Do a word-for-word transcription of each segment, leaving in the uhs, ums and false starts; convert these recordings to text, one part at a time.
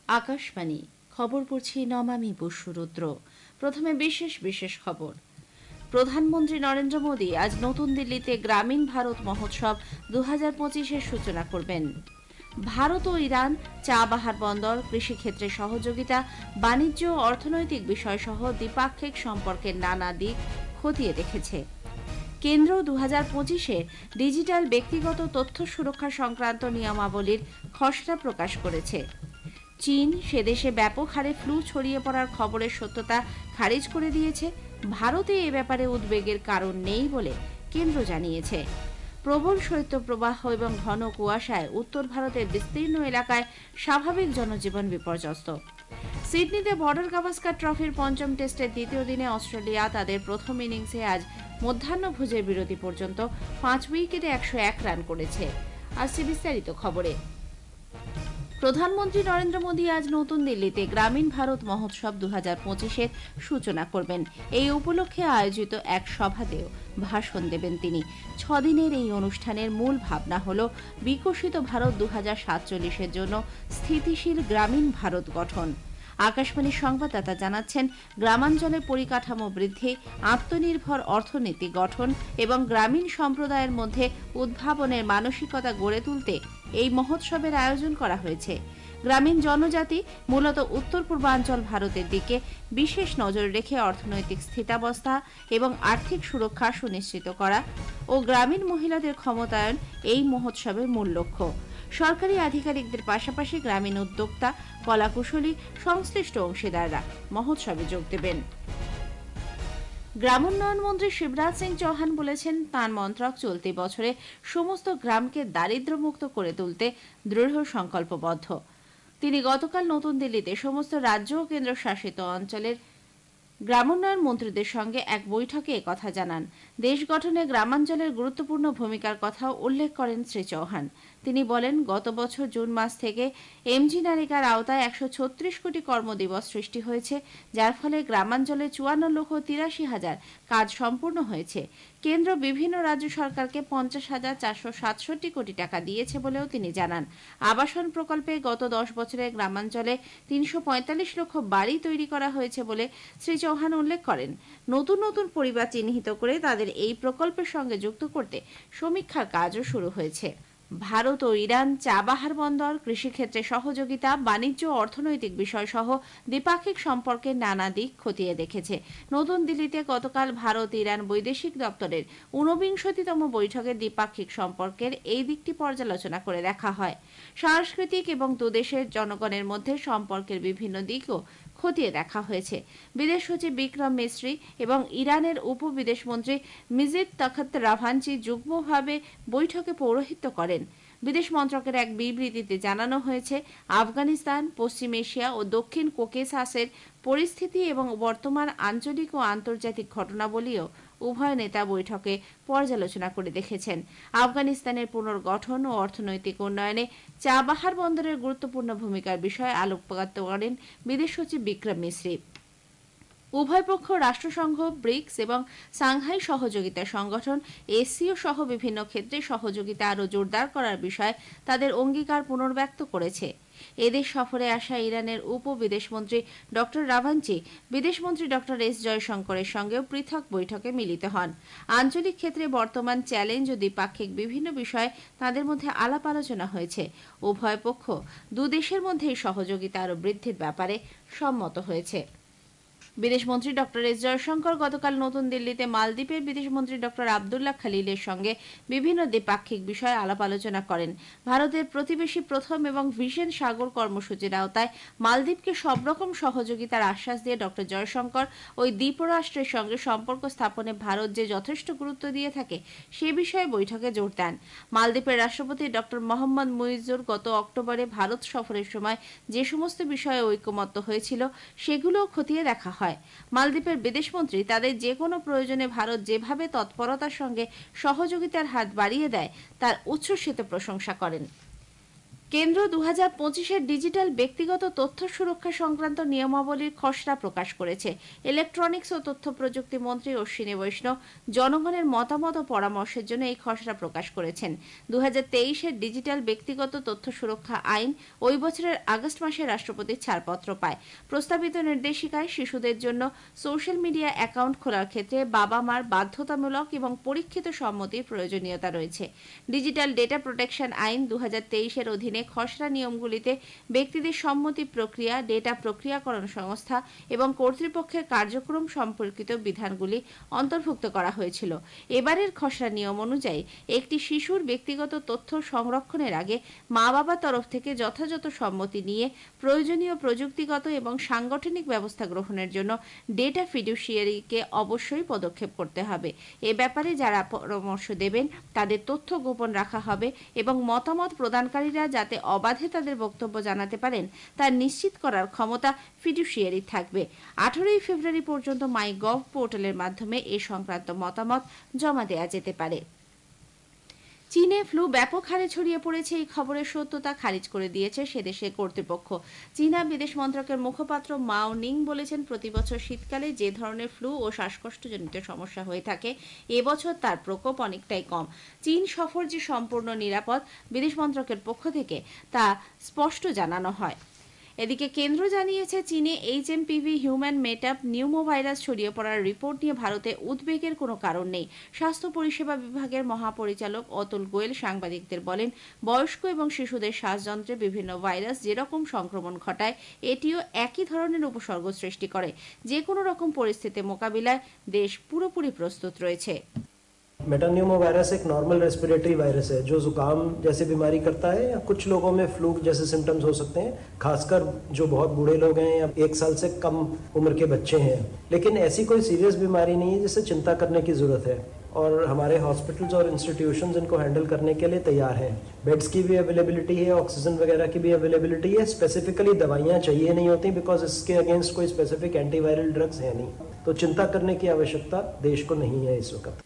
আকাশবাণী খবর পড়ছি নমামি বসুরুদ্র। প্রথমে বিশেষ বিশেষ খবর। প্রধানমন্ত্রী নরেন্দ্র মোদী আজ নতুন দিল্লিতে গ্রামীণ ভারত মহোৎসব দু হাজার পঁচিশের সূচনা করবেন। ভারত ও ইরান চা বাহার বন্দর, কৃষিক্ষেত্রে সহযোগিতা, বাণিজ্য ও অর্থনৈতিক বিষয়সহ দ্বিপাক্ষিক সম্পর্কের নানা দিক খতিয়ে দেখেছে। কেন্দ্র দু হাজার পঁচিশে ডিজিটাল ব্যক্তিগত তথ্য সুরক্ষা সংক্রান্ত নিয়মাবলীর খসড়া প্রকাশ করেছে। চীন সে দেশে ব্যাপক হারে ফ্লু ছড়িয়ে পড়ার খবরের সত্যতা খারিজ করে দিয়েছে। ভারতে এ ব্যাপারে উদ্বেগের কারণ নেই বলে কেন্দ্র জানিয়েছে। প্রবল শৈত্যপ্রবাহ এবং ঘন কুয়াশায় উত্তর ভারতের বিস্তীর্ণ এলাকায় স্বাভাবিক জনজীবন বিপর্যস্ত। সিডনিতে বর্ডার গাভাস্কার ট্রফির পঞ্চম টেস্টের দ্বিতীয় দিনে অস্ট্রেলিয়া তাদের প্রথম ইনিংসে আজ মধ্যাহ্নভোজের বিরতি পর্যন্ত পাঁচ উইকেটে একশো এক রান করেছে। আসছে বিস্তারিত খবরে। প্রধানমন্ত্রী নরেন্দ্র মোদী আজ নতুন দিল্লিতে গ্রামীণ ভারত মহোৎসব দু হাজার পঁচিশের সূচনা করবেন। এই উপলক্ষে আয়োজিত এক সভাতেও ভাষণ দেবেন তিনি। ছদিনের এই অনুষ্ঠানের মূল ভাবনা হল বিকশিত ভারত দু হাজার সাতচল্লিশের জন্য স্থিতিশীল গ্রামীণ ভারত গঠন। আকাশবাণীর সংবাদদাতা জানাচ্ছেন, গ্রামাঞ্চলের পরিকাঠামো বৃদ্ধি, আত্মনির্ভর অর্থনীতি গঠন এবং গ্রামীণ সম্প্রদায়ের মধ্যে উদ্ভাবনের মানসিকতা গড়ে তুলতে এই মহোৎসবের আয়োজন করা হয়েছে। গ্রামীণ জনজাতি মূলত উত্তর পূর্বাঞ্চল ভারতের দিকে বিশেষ নজর রেখে অর্থনৈতিক স্থিতাবস্থা এবং আর্থিক সুরক্ষা সুনিশ্চিত করা ও গ্রামীণ মহিলাদের ক্ষমতায়ন এই মহোৎসবের মূল লক্ষ্য। সরকারি আধিকারিকদের পাশাপাশি গ্রামীণ উদ্যোক্তা, কলাকুশলী, সংশ্লিষ্ট অংশীদাররা মহোৎসবে যোগ দেবেন। গ্রামোন্নয়ন মন্ত্রী শিবরাজ সিং চৌহান বলেছেন, তাঁর মন্ত্রক চলতি বছরে সমস্ত গ্রামকে দারিদ্র্যমুক্ত করে তুলতে দৃঢ় সংকল্পবদ্ধ। তিনি গতকাল নতুন দিল্লিতে সমস্ত রাজ্য ও কেন্দ্রশাসিত অঞ্চলের গ্রামোন্নয়ন মন্ত্রীদের সঙ্গে এক বৈঠকে একথা জানান। দেশ গঠনে গ্রামাঞ্চলের গুরুত্বপূর্ণ ভূমিকার কথাও উল্লেখ করেন শ্রী চৌহান। তিনি বলেন, গত বছর জুন মাস থেকে এমজি নারেগার আওতায় একশো ছত্রিশ কোটি কর্মদিবস সৃষ্টি হয়েছে, যার ফলে গ্রামাঞ্চলে চুয়ান্ন লক্ষ তিরাশি হাজার কাজ সম্পূর্ণ হয়েছে। কেন্দ্র বিভিন্ন রাজ্য সরকারকে পঞ্চাশ হাজার চারশো সাতষট্টি কোটি টাকা দিয়েছে বলেও তিনি জানান। আবাসন প্রকল্পে গত দশ বছরে গ্রামাঞ্চলে তিনশো পঁয়তাল্লিশ লক্ষ বাড়ি তৈরি করা হয়েছে বলে শ্রী চৌহান উল্লেখ করেন। নতুন নতুন পরিবার চিহ্নিত করে তাদের এই প্রকল্পের সঙ্গে যুক্ত করতে সমীক্ষার কাজও শুরু হয়েছে। ভারত ও ইরান চা বাহার বন্দর, কৃষিক্ষেত্রে সহযোগিতা, বাণিজ্য ও অর্থনৈতিক বিষয়সহ দ্বিপাক্ষিক সম্পর্কের নানা দিক খতিয়ে দেখেছে। নতুন দিল্লিতে গতকাল ভারত ইরান বৈদেশিক দপ্তরের ঊনবিংশতিতম বৈঠকে দ্বিপাক্ষিক সম্পর্কের এই দিকটি পর্যালোচনা করে দেখা হয়। সাংস্কৃতিক এবং দুদেশের জনগণের মধ্যে সম্পর্কের বিভিন্ন দিকও খতিয়ে দেখা হয়েছে। বিদেশ সচিব বিক্রম মিস্ত্রি এবং ইরানের উপ বিদেশমন্ত্রী মিজিদ তখত রাভাঞ্চি যুগ্মভাবে বৈঠকে পৌরোহিত্য করেন। বিদেশ মন্ত্রকের এক বিবৃতিতে জানানো হয়েছে, আফগানিস্তান, পশ্চিম এশিয়া ও দক্ষিণ কোকেসাসের পরিস্থিতি এবং বর্তমান আঞ্চলিক ও আন্তর্জাতিক ঘটনাবলীও উভয় নেতা বৈঠকে পর্যালোচনা করে দেখেছেন। আফগানিস্তানের পুনর্গঠন ও অর্থনৈতিক উন্নয়নে চা বাহার বন্দরের গুরুত্বপূর্ণ ভূমিকার বিষয়ে আলোকপাত করেন বিদেশ সচিব বিক্রম মিস্ত্রি। উভয় পক্ষ রাষ্ট্রসংঘ, ব্রিক্স এবং সাংহাই সহযোগিতা সংগঠন এসসিও সহ বিভিন্ন ক্ষেত্রে সহযোগিতা আরও জোরদার করার বিষয়ে তাদের অঙ্গীকার পুনর্ব্যক্ত করেছে। এদেশ সফরে আসা ইরানের উপ বিদেশমন্ত্রী ডক্টর রাভাঞ্চি বিদেশমন্ত্রী ডক্টর এস জয়শঙ্করের সঙ্গেও পৃথক বৈঠকে মিলিত হন। আঞ্চলিক ক্ষেত্রে বর্তমান চ্যালেঞ্জ ও দ্বিপাক্ষিক বিভিন্ন বিষয়ে তাদের মধ্যে আলাপ আলোচনা হয়েছে। উভয় পক্ষ দুদেশের মধ্যেই সহযোগিতা আরও বৃদ্ধির ব্যাপারে সম্মত হয়েছে। বিদেশমন্ত্রী ডক্টর এস জয়শঙ্কর গতকাল নতুন দিল্লিতে মালদ্বীপের বিদেশমন্ত্রী ডক্টর আবদুল্লাহ খালিলের সঙ্গে বিভিন্ন দ্বিপাক্ষিক বিষয়ে আলাপ আলোচনা করেন। ভারতের প্রতিবেশী প্রথম এবং ভিশন সাগর কর্মসূচির আওতায় মালদ্বীপকে সব রকম সহযোগিতার আশ্বাস দিয়ে ডক্টর জয়শঙ্কর ওই দ্বীপরাষ্ট্রের সঙ্গে সম্পর্ক স্থাপনে ভারত যে যথেষ্ট গুরুত্ব দিয়ে থাকে সে বিষয়ে বৈঠকে জোর দেন। মালদ্বীপের রাষ্ট্রপতি ডক্টর মোহাম্মদ মুইজুর গত অক্টোবরে ভারত সফরের সময় যে সমস্ত বিষয়ে ঐকমত্য হয়েছিল সেগুলোও খতিয়ে দেখা হয়। মালদ্বীপের বিদেশমন্ত্রী তাদের যে কোনো প্রয়োজনে ভারত যেভাবে তৎপরতার সঙ্গে সহযোগিতার হাত বাড়িয়ে দেয় তার উচ্ছ্বসিত প্রশংসা করেন। কেন্দ্র দু হাজার পঁচিশের ডিজিটাল ব্যক্তিগত তথ্য সুরক্ষা সংক্রান্ত নিয়মাবলীর খসড়া প্রকাশ করেছে। ইলেকট্রনিক্স ও তথ্য প্রযুক্তি মন্ত্রী অশ্বিনী বৈষ্ণব জনগণের মতামত ও পরামর্শের জন্য এই খসড়া প্রকাশ করেছেন। দু হাজার তেইশের ডিজিটাল ব্যক্তিগত তথ্য সুরক্ষা আইন ওই বছরের আগস্ট মাসে রাষ্ট্রপতির ছাড়পত্র পায়। প্রস্তাবিত নির্দেশিকায় শিশুদের জন্য সোশ্যাল মিডিয়া অ্যাকাউন্ট খোলার ক্ষেত্রে বাবা মার বাধ্যতামূলক এবং পরীক্ষিত সম্মতির প্রয়োজনীয়তা রয়েছে। ডিজিটাল ডেটা প্রোটেকশন আইন দু হাজার তেইশের অধীনে খসড়া নিয়মগুলিতে ব্যক্তিদের সম্মতি প্রক্রিয়া, ডেটা প্রক্রিয়াকরণ সংস্থা এবং কর্তৃপক্ষের কার্যক্রম সম্পর্কিত বিধানগুলি অন্তর্ভুক্ত করা হয়েছিল। এবারের খসড়া নিয়ম অনুযায়ী একটি শিশুর ব্যক্তিগত তথ্য সংরক্ষণের আগে মা বাবার তরফ থেকে যথাযথ সম্মতি নিয়ে প্রয়োজনীয় প্রযুক্তিগত এবং সাংগঠনিক ব্যবস্থা গ্রহণের জন্য ডেটা ফিডুশিয়ারিকে অবশ্যই পদক্ষেপ করতে হবে। এ ব্যাপারে যারা পরামর্শ দেবেন তাদের তথ্য গোপন রাখা হবে এবং মতামত প্রদানকারীরা যাতে অবাধে তাদের বক্তব্য জানাতে পারেন তা নিশ্চিত করার ক্ষমতা ফিডুশিয়ারি থাকবে। আঠারোই ফেব্রুয়ারি পর্যন্ত মাই গভ পোর্টালের মাধ্যমে এ সংক্রান্ত মতামত জমা দেওয়া যেতে পারে। চীনে ফ্লু ব্যাপক হারে ছড়িয়ে পড়েছে, এই খবরের সত্যতা খারিজ করে দিয়েছে সে দেশের কর্তৃপক্ষ। চীনা বিদেশ মন্ত্রকের মুখপাত্র মাও নিং বলেছেন, প্রতি বছর শীতকালে যে ধরনের ফ্লু ও শ্বাসকষ্টজনিত সমস্যা হয়ে থাকে এবছর তার প্রকোপ অনেকটাই কম। চীন সফর যে সম্পূর্ণ নিরাপদ বিদেশ মন্ত্রকের পক্ষ থেকে তা স্পষ্ট জানানো হয়। এদিকে কেন্দ্র জানিয়েছে, চীনে HMPV human metapneumovirus ছড়িয়ে পড়ার রিপোর্ট নিয়ে ভারতে উদ্বেগের কোনো কারণ নেই। স্বাস্থ্য পরিষেবা বিভাগের মহাপরিচালক অতুল গোয়েল সাংবাদিকদের বলেন, বয়স্ক এবং শিশুদের শ্বাসযন্ত্রে বিভিন্ন ভাইরাস যেরকম সংক্রমণ ঘটায় এটিও একই ধরনের উপসর্গ সৃষ্টি করে। যে কোনো রকম পরিস্থিতি মোকাবিলায় দেশ পুরোপুরি প্রস্তুত রয়েছে। मेटान्यूमो वायरस एक नॉर्मल रेस्पिरेटरी वायरस है जो जुकाम जैसे बीमारी करता है या कुछ लोगों में फ्लू जैसे सिम्टम्स हो सकते हैं, खासकर जो बहुत बूढ़े लोग हैं या एक साल से कम उम्र के बच्चे हैं। लेकिन ऐसी कोई सीरियस बीमारी नहीं है जिससे चिंता करने की जरूरत है और हमारे हॉस्पिटल्स और इंस्टीट्यूशंस इनको हैंडल करने के लिए तैयार हैं। बेड्स की भी अवेलेबिलिटी है, ऑक्सीजन वगैरह की भी अवेलेबिलिटी है। स्पेसिफिकली दवाइयाँ चाहिए नहीं होती बिकॉज इसके अगेंस्ट कोई स्पेसिफिक एंटीवायरल ड्रग्स है नहीं, तो चिंता करने की आवश्यकता देश को नहीं है इस वक्त।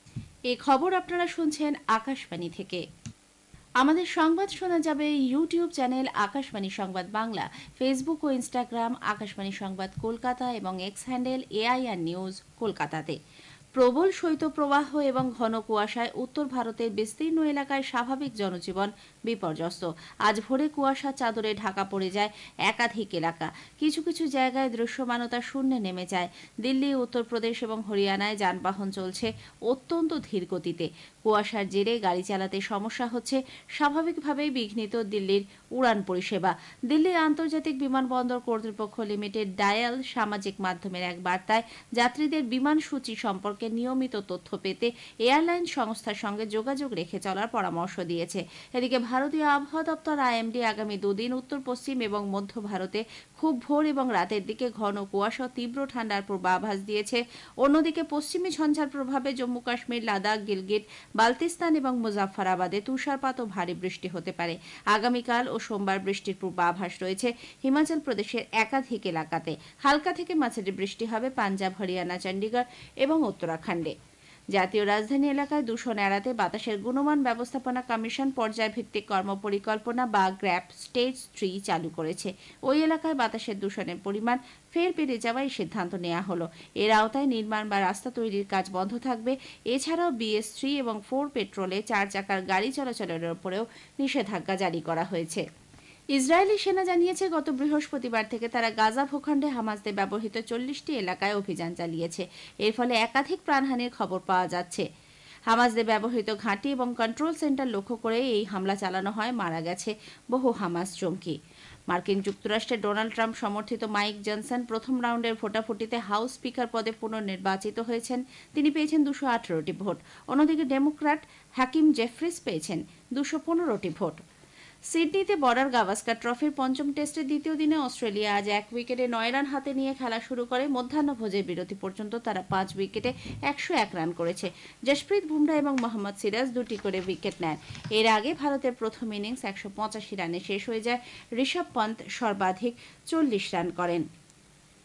এই খবর আপনারা শুনছেন আকাশবাণী থেকে। আমাদের সংবাদ শোনা যাবে ইউটিউব চ্যানেল আকাশবাণী সংবাদ বাংলা, ফেসবুক ও ইনস্টাগ্রাম আকাশবাণী সংবাদ কলকাতা এবং এক্স হ্যান্ডেল এআইআর নিউজ কলকাতাতে। প্রবল শৈত্যপ্রবাহ এবং ঘন কুয়াশায় উত্তর ভারতের বিস্তীর্ণ এলাকায় স্বাভাবিক জনজীবন বিপর্যস্ত। আজ ভোরে কুয়াশার চাদরে ঢাকা পড়ে যায় একাধিক এলাকা। কিছু কিছু জায়গায় দৃশ্যমানতা শূন্যে নেমে যায়। দিল্লি, উত্তরপ্রদেশ এবং হরিয়ানায় যানবাহন চলছে অত্যন্ত ধীর গতিতে। কুয়াশার জেরে গাড়ি চালাতে সমস্যা হচ্ছে। স্বাভাবিকভাবেই বিঘ্নিত দিল্লির উড়ান পরিষেবা। দিল্লির আন্তর্জাতিক বিমানবন্দর কর্তৃপক্ষ লিমিটেড ডায়াল সামাজিক মাধ্যমের এক বার্তায় যাত্রীদের বিমান সূচি সম্পর্কে নিয়মিত তথ্য পেতে এয়ারলাইন সংস্থার সঙ্গে যোগাযোগ রেখে চলার পরামর্শ দিয়েছে। এদিকে ভারতীয় আবহাওয়া দপ্তর আইএমডি আগামী দুদিন উত্তর পশ্চিম এবং মধ্য ভারতে খুব ভোর এবং রাতের দিকে ঘন কুয়াশা তীব্র ঠান্ডার পূর্বাভাস দিয়েছে। অন্যদিকে পশ্চিমী ঝঞ্ঝার প্রভাবে জম্মু কাশ্মীর, লাদাখ, গিলগিট, বালতিস্তান এবং মুজাফফরাবাদে তুষারপাত ও ভারী বৃষ্টি হতে পারে। আগামীকাল ও সোমবার বৃষ্টির পূর্বাভাস রয়েছে হিমাচল প্রদেশের একাধিক এলাকাতে। হালকা থেকে মাঝারি বৃষ্টি হবে পাঞ্জাব, হরিয়ানা, চণ্ডীগড় এবং উত্তরাখণ্ডে। জাতীয় রাজধানী এলাকায় দূষণ এড়াতে বাতাসের গুণমান ব্যবস্থাপনা কমিশন পর্যায়ভিত্তিক কর্মপরিকল্পনা বা গ্র্যাপ স্টেজ থ্রি চালু করেছে। ওই এলাকায় বাতাসের দূষণের পরিমাণ ফের বেড়ে যাওয়ায় সিদ্ধান্ত নেওয়া হলো। এর আওতায় নির্মাণ বা রাস্তা তৈরির কাজ বন্ধ থাকবে। এছাড়াও বিএস থ্রি এবং ফোর পেট্রোলে চার চাকার গাড়ি চলাচলের উপরেও নিষেধাজ্ঞা জারি করা হয়েছে। ইসরায়েলি সেনা জানিয়েছে, গত বৃহস্পতিবার থেকে তারা গাজা ভূখণ্ডে হামাসদের ব্যবহৃত চল্লিশটি এলাকায় অভিযান চালিয়েছে। এর ফলে একাধিক প্রাণহানির খবর পাওয়া যাচ্ছে। হামাসদের ব্যবহৃত ঘাঁটি এবং কন্ট্রোল সেন্টার লক্ষ্য করে এই হামলা চালানো হয়। মারা গেছে বহু হামাস জঙ্গি। মার্কিন যুক্তরাষ্ট্রের ডোনাল্ড ট্রাম্প সমর্থিত মাইক জনসন প্রথম রাউন্ডের ভোটাভুটিতে হাউস স্পিকার পদে পুনর্নির্বাচিত হয়েছেন। তিনি পেয়েছেন দুশো আঠারোটি ভোট। অন্যদিকে ডেমোক্র্যাট হাকিম জেফ্রিস পেয়েছেন দুশো পনেরোটি ভোট। সিডনিতে বর্ডার গাভাস্কার ট্রফির পঞ্চম টেস্টের দ্বিতীয় দিনে অস্ট্রেলিয়া আজ এক উইকেটে নয় রান হাতে নিয়ে খেলা শুরু করে। মধ্যাহ্নভোজের বিরতি পর্যন্ত তারা পাঁচ উইকেটে একশো এক রান করেছে। জশপ্রীত বুমরা এবং মোহাম্মদ সিরাজ দুটি করে উইকেট নেন। এর আগে ভারতের প্রথম ইনিংস একশো পঁচাশি রানে শেষ হয়ে যায়। ঋষভ পন্ত সর্বাধিক চল্লিশ রান করেন।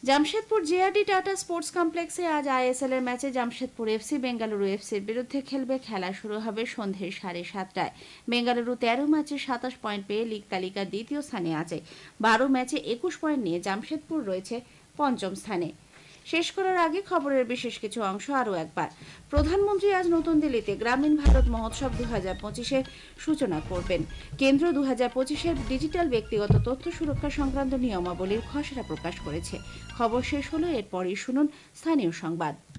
জামশেদপুর জেআরডি টাটা স্পোর্টস কমপ্লেক্সে আজ আইএসএল এর ম্যাচে জামশেদপুর এফসি বেঙ্গালুরু এফসির বিরুদ্ধে খেলবে। খেলা শুরু হবে সন্ধ্যে সাড়ে সাতটায়। বেঙ্গালুরু তেরো ম্যাচে সাতাশ পয়েন্ট পেয়ে লিগ তালিকার দ্বিতীয় স্থানে আছে। বারো ম্যাচে একুশ পয়েন্ট নিয়ে জামশেদপুর রয়েছে পঞ্চম স্থানে। শেষ করার আগে খবরের বিশেষ কিছু অংশ আরও একবার। প্রধানমন্ত্রী আজ নতুন দিল্লিতে গ্রামীণ ভারত মহোৎসব দু হাজার পঁচিশের সূচনা করবেন। কেন্দ্র দু হাজার পঁচিশের ডিজিটাল ব্যক্তিগত তথ্য সুরক্ষা সংক্রান্ত নিয়মাবলীর খসড়া প্রকাশ করেছে। খবর শেষ হলো, এরপরই শুনুন স্থানীয় সংবাদ।